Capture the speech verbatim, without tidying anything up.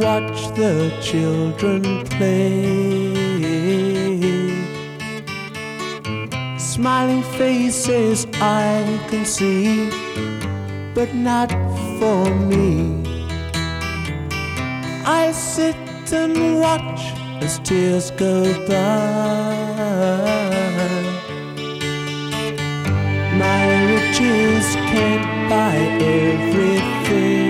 watch the children play. Smiling faces I can see, but not for me. I sit and watch as tears go by. My riches can't buy everything.